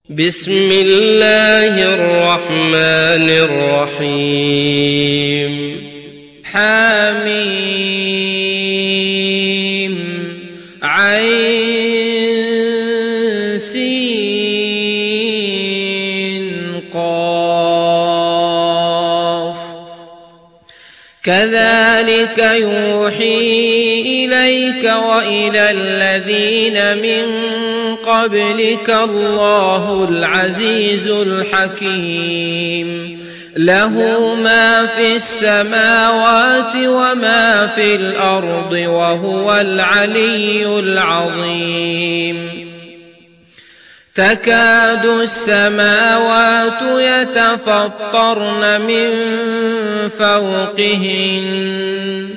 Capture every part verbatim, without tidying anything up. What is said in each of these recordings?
بسم الله الرحمن الرحيم حميم عين سين قاف كذلك يوحي إليك وإلى الذين من قبلك الله العزيز الحكيم له ما في السماوات وما في الأرض وهو العلي العظيم تكاد السماوات يتفطرن من فوقهن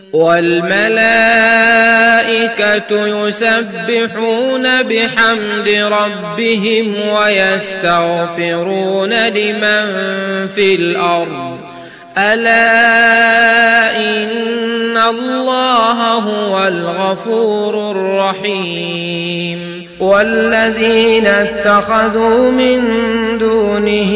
والملائكة يسبحون بحمد ربهم ويستغفرون لمن في الأرض ألا إن الله هو الغفور الرحيم والذين اتخذوا من دونه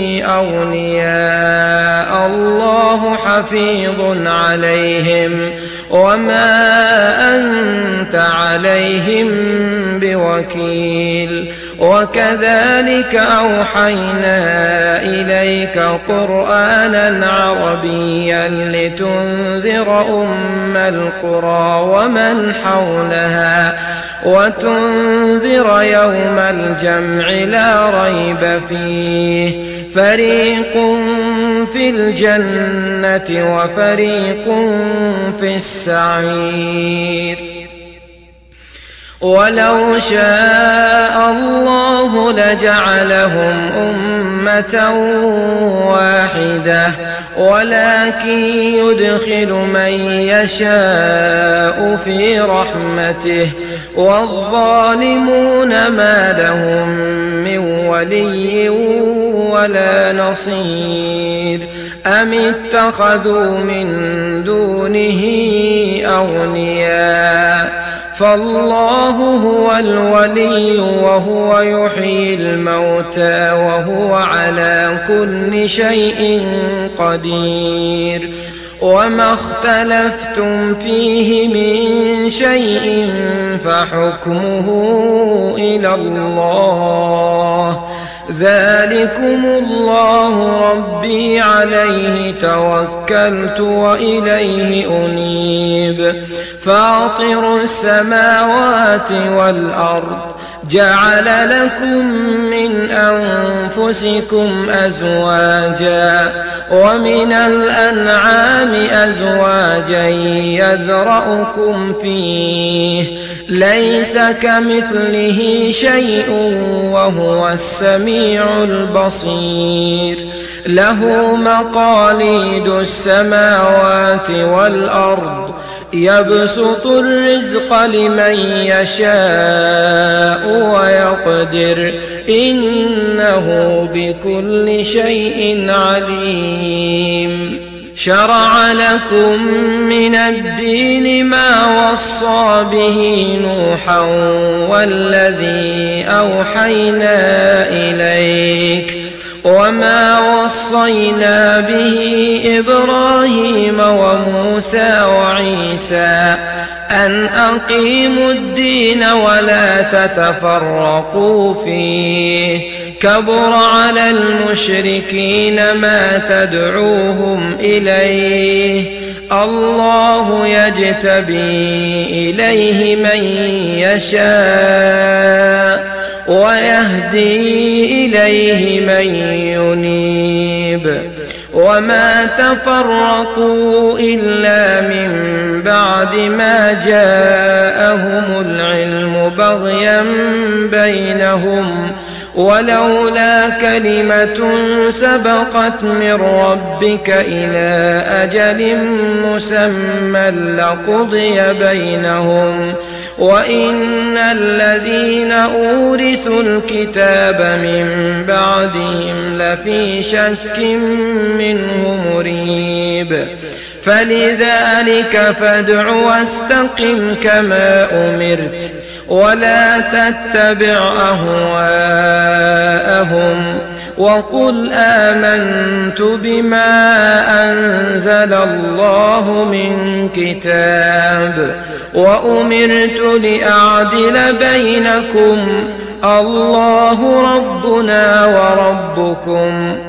أولياء الله حفيظ عليهم وما أنت عليهم بوكيل وكذلك أوحينا إليك قرآنا عربيا لتنذر أم القرى ومن حولها وتنذر يوم الجمع لا ريب فيه فريق في الجنة وفريق في السعير ولو شاء الله لجعلهم أمة واحدة ولكن يدخل من يشاء في رحمته والظالمون ما لهم من ولي ولا نصير أم اتخذوا من دونه أولياء فالله هو الولي وهو يحيي الموتى وهو على كل شيء قدير وما اختلفتم فيه من شيء فحكمه إلى الله ذلكم الله ربي عليه توكلت وإليه أنيب فاطر السماوات والأرض جعل لكم من أنفسكم أزواجا ومن الأنعام أزواجا يذرأكم فيه ليس كمثله شيء وهو السميع البصير له مقاليد السماوات والأرض يبسط الرزق لمن يشاء ويقدر إنه بكل شيء عليم شرع لكم من الدين ما وصى به نوحا والذي أوحينا إليك وما وصينا به إبراهيم وموسى وعيسى أن أقيموا الدين ولا تتفرقوا فيه كبر على المشركين ما تدعوهم إليه الله يجتبي إليه من يشاء ويهدي إليه من ينيب وما تفرقوا إلا من بعد ما جاءهم العلم بغيا بينهم ولولا كلمة سبقت من ربك إلى أجل مسمى لقضي بينهم وإن الذين أورثوا الكتاب من بعدهم لفي شك منه مريب فلذلك فادع واستقم كما أمرت ولا تتبع أهواءهم لهم وقل آمنت بما أنزل الله من كتاب وأمرت لأعدل بينكم الله ربنا وربكم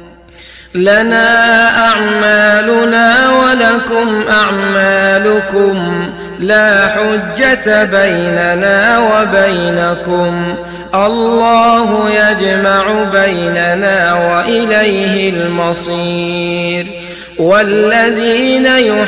لنا أعمالنا ولكم أعمالكم لا حجة بيننا وبينكم الله يجمع بيننا وإليه المصير والذين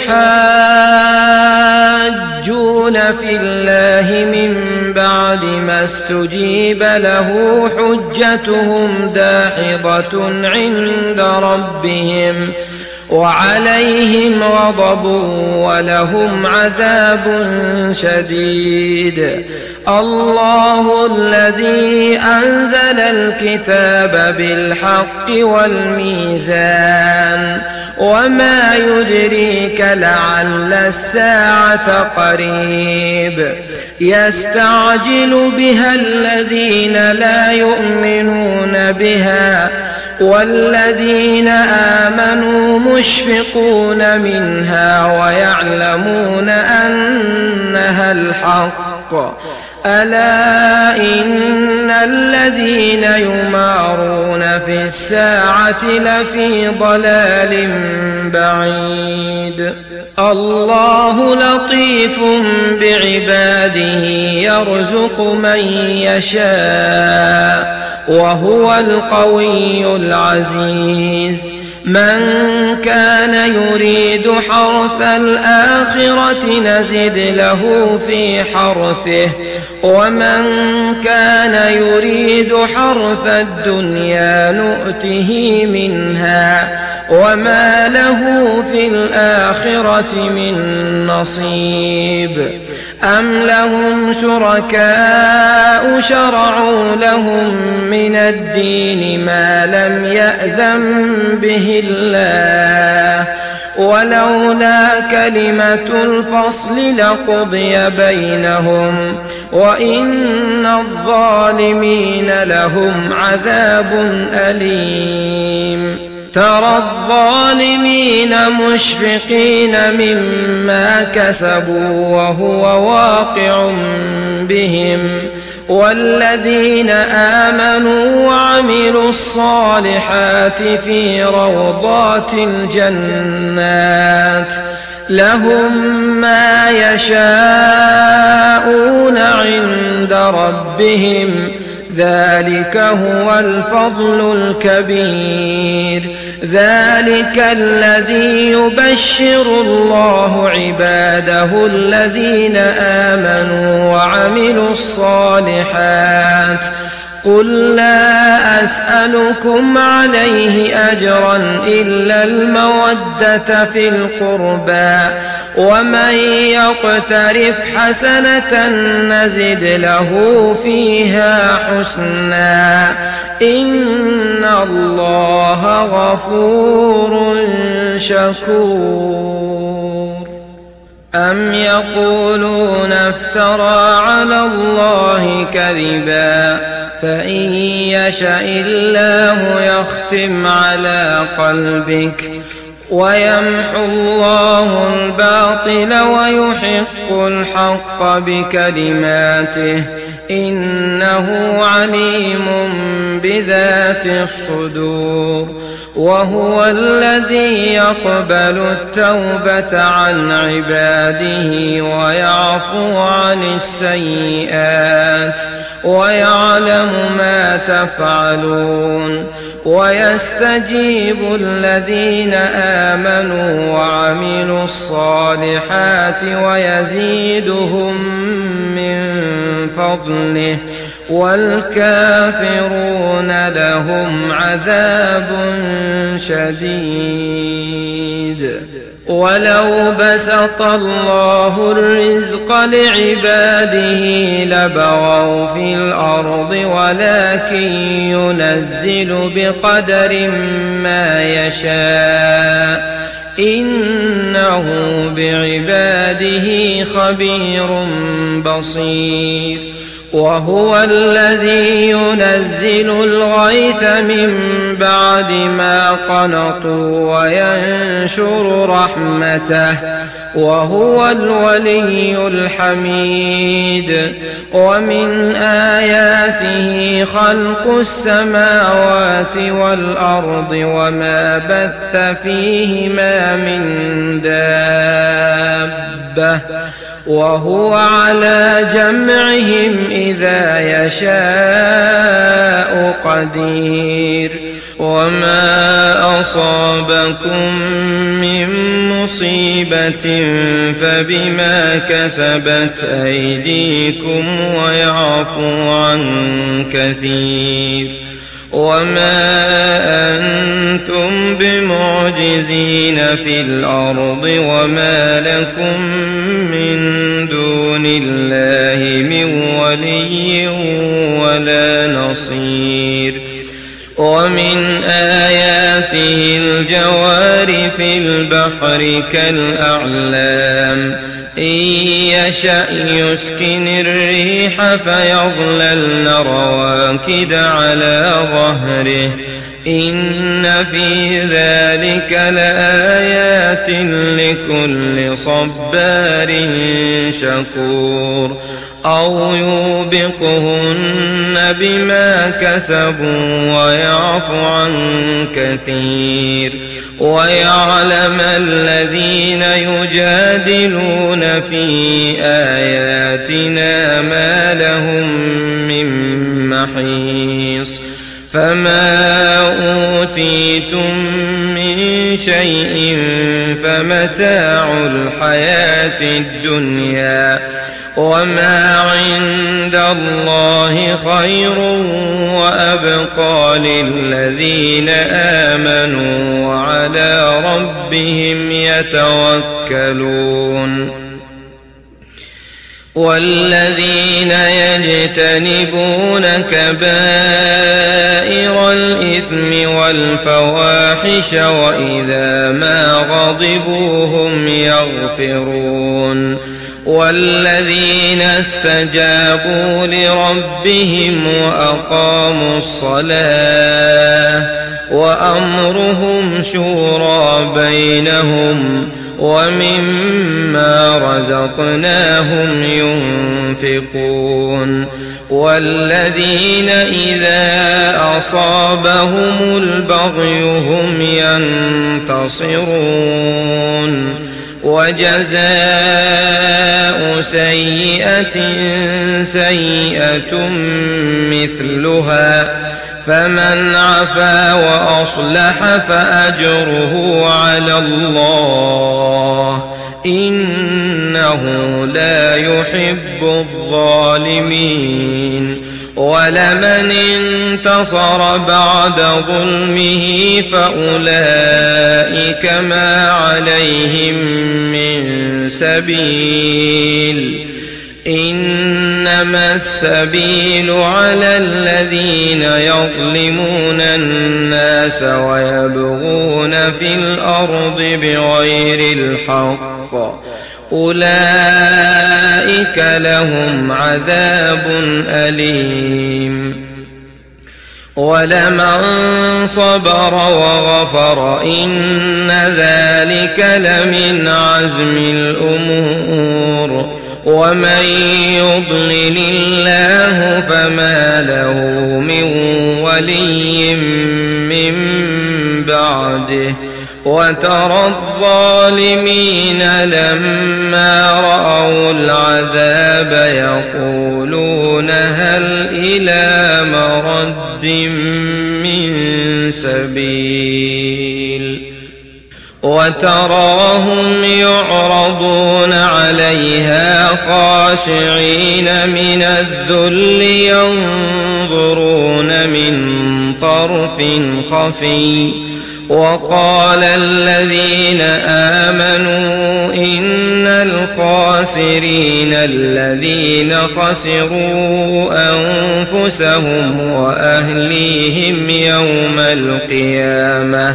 يحاجون في الله من بعد ما استجيب له حجتهم داحضة عند ربهم وعليهم غضب ولهم عذاب شديد الله الذي أنزل الكتاب بالحق والميزان وما يدريك لعل الساعة قريب يستعجل بها الذين لا يؤمنون بها والذين آمنوا مشفقون منها ويعلمون أنها الحق ألا إن الذين يمارون في الساعة لفي ضلال بعيد الله لطيف بعباده يرزق من يشاء وهو القوي العزيز من كان يريد حرث الآخرة نزد له في حرثه ومن كان يريد حرث الدنيا نؤته منها وما له في الآخرة من نصيب أم لهم شركاء شرعوا لهم من الدين ما لم يأذن به الله ولولا كلمة الفصل لقضي بينهم وإن الظالمين لهم عذاب أليم ترى الظالمين مشفقين مما كسبوا وهو واقع بهم والذين آمنوا وعملوا الصالحات في روضات الجنات لهم ما يشاءون عند ربهم ذلك هو الفضل الكبير ذلك الذي يبشر الله عباده الذين آمنوا وعملوا الصالحات قل لا أسألكم عليه أجرا إلا المودة في القربى ومن يقترف حسنة نزد له فيها حسنا إن الله غفور شكور أم يقولون افترى على الله كذبا فإن يشأ الله يختم على قلبك ويمحو الله الباطل ويحق الحق بكلماته إنه عليم بذات الصدور وهو الذي يقبل التوبة عن عباده ويعفو عن السيئات ويعلم ما تفعلون ويستجيب الذين آمنوا وعملوا الصالحات ويزيدهم من فضله والكافرون لهم عذاب شديد ولو بسط الله الرزق لعباده لبغوا في الأرض ولكن ينزل بقدر ما يشاء إنه بعباده خبير بصير وهو الذي ينزل الغيث من بعد ما قنطوا وينشر رحمته وهو الولي الحميد. ومن آياته خلق السماوات والأرض وما بث فيهما من دابة وهو على جمعهم إذا يشاء قدير. وما أصابكم من مصيبة فبما كسبت أيديكم ويعفو عن كثير. وما أنتم بمعجزين في الأرض وما لكم من دون الله من ولي ولا نصير. ومن آياته الجوار في البحر كالأعلام إن يشأ يسكن الريح فيظللن رواكد على ظهره إن في ذلك لآيات لكل صبار شكور. أو يوبقهن بما كسبوا ويعفو عن كثير. ويعلم الذين يجادلون في آياتنا ما لهم من محيص. فما أوتيتم من شيء فمتاع الحياة الدنيا وما عند الله خير وأبقى للذين آمنوا وعلى ربهم يتوكلون. والذين يجتنبون كبائر الإثم والفواحش وإذا ما غضبوا هم يغفرون. والذين استجابوا لربهم وأقاموا الصلاة وأمرهم شورى بينهم ومما رزقناهم ينفقون. والذين إذا أصابهم البغي هم ينتصرون. وجزاء سيئة سيئة مثلها فمن عفا وأصلح فأجره على الله إنه لا يحب الظالمين. ولمن انتصر بعد ظلمه فأولئك ما عليهم من سبيل إنما السبيل على الذين يظلمون الناس ويبغون في الأرض بغير الحق أولئك لهم عذاب أليم. ولمن صبر وغفر إن ذلك لمن عزم الأمور. ومن يضلل الله فما له من ولي من بعده. وترى الظالمين لما رأوا العذاب يقولون هل إلى مرد من سبيل. وتراهم يعرضون عليها خاشعين من الذل ينظرون من طرف خفي. وقال الذين آمنوا إن الخاسرين الذين خسروا أنفسهم وأهليهم يوم القيامة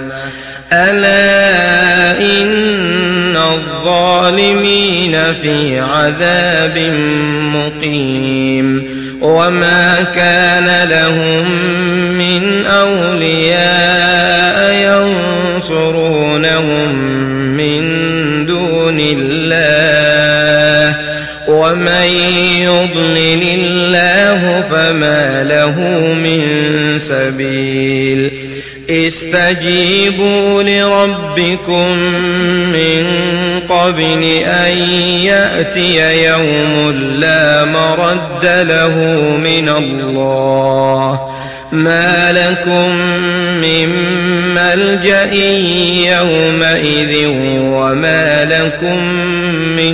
ألا إن الظالمين في عذاب مقيم. وما كان لهم من أولياء ينصرونهم من دون الله ومن يضلل الله فما له من سبيل استجيبوا لربكم من قبل أن يأتي يوم لا مرد له من الله ما لكم من ملجأ يومئذ وما لكم من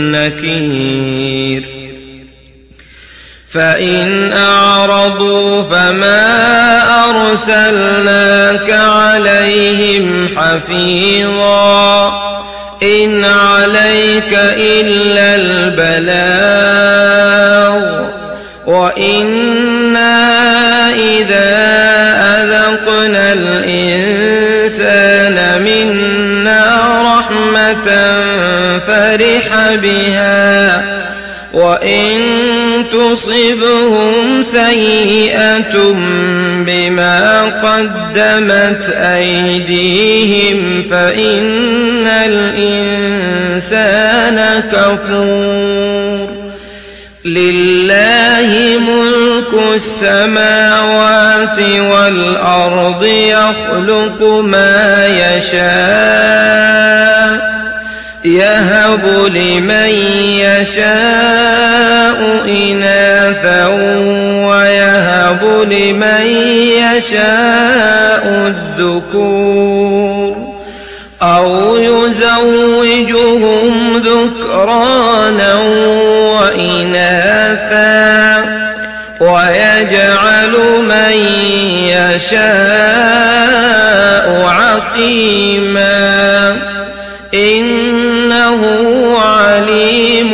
نكير فإن أعرضوا فما أرسلناك عليهم حفيظا إن عليك إلا البلاغ وإنا إذا أذقنا الإنسان منا رحمة فرح بها وإن تصبهم سيئة بما قدمت أيديهم فإن الإنسان كفور لله ملك السماوات والأرض يخلق ما يشاء يهب لمن يشاء إناثا ويهب لمن يشاء الذكور أو يزوجهم ذكرانا وإناثا ويجعل من يشاء عقيما إنه عليم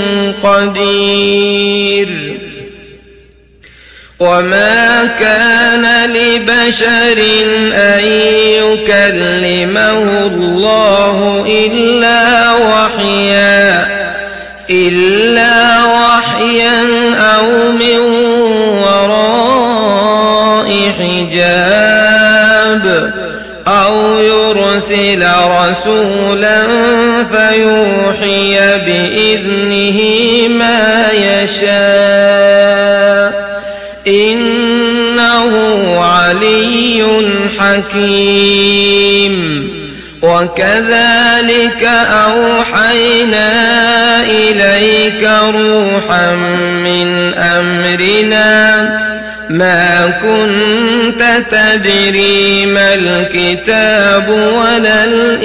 قدير وما كان لبشر أن يكلمه الله إلا وحيا إلا وحيا أو من وراء حجاب أو يرسل رسولا فيوحي بإذنه ما يشاء إنه علي حكيم وكذلك أوحينا إليك روحا من أمرنا ما كنت تدري ما الكتاب ولا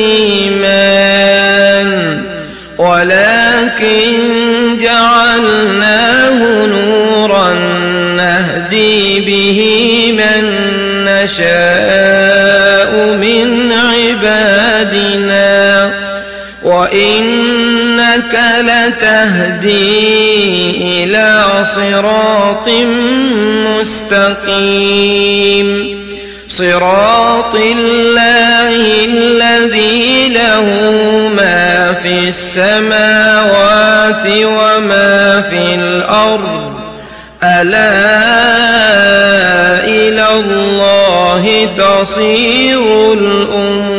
الإيمان ولكن جعلناه نورا نهدي به من نشاء من عبادنا وإنك لتهدي إلى صراط مستقيم صراط الله الذي له ما في السماوات وما في الأرض ألا إلى الله تصير الأمور